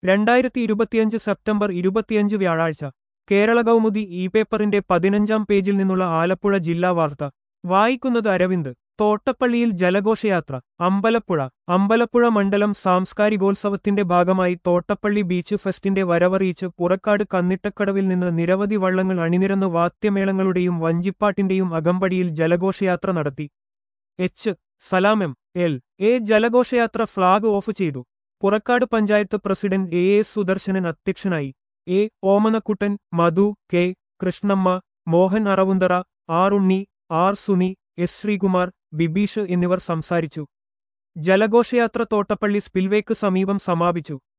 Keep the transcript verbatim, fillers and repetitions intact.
രണ്ടായിരത്തി ഇരുപത്തിയഞ്ച് സെപ്റ്റംബർ ഇരുപത്തിയഞ്ച് വ്യാഴാഴ്ച കേരള കൗമുദി ഇ പേപ്പറിന്റെ പതിനഞ്ചാം പേജിൽ നിന്നുള്ള ആലപ്പുഴ ജില്ലാ വാർത്ത വായിക്കുന്നത് അരവിന്ദ്. തോട്ടപ്പള്ളിയിൽ ജലഘോഷയാത്ര. അമ്പലപ്പുഴ അമ്പലപ്പുഴ മണ്ഡലം സാംസ്കാരികോത്സവത്തിന്റെ ഭാഗമായി തോട്ടപ്പള്ളി ബീച്ച് ഫെസ്റ്റിന്റെ വരവറിയിച്ച് പുറക്കാട് കന്നിട്ടക്കടവിൽ നിന്ന് നിരവധി വള്ളങ്ങൾ അണിനിരന്ന് വാദ്യമേളങ്ങളുടെയും വഞ്ചിപ്പാട്ടിന്റെയും അകമ്പടിയിൽ ജലഘോഷയാത്ര നടത്തി. H Salam M L A ജലഘോഷയാത്ര ഫ്ളാഗ് ഓഫ് ചെയ്തു. Purakkad panchayat president A S Sudarsanan അധ്യക്ഷനായി. A Omanakuttan, Madhu, K Krishnamma, Mohan Aravunthara, R Unni, R Suni, S Sreekumar, Bibeesh എന്നിവർ സംസാരിച്ചു. ജലഘോഷയാത്ര തോട്ടപ്പള്ളി സ്പിൽവേക്ക് സമീപം സമാപിച്ചു.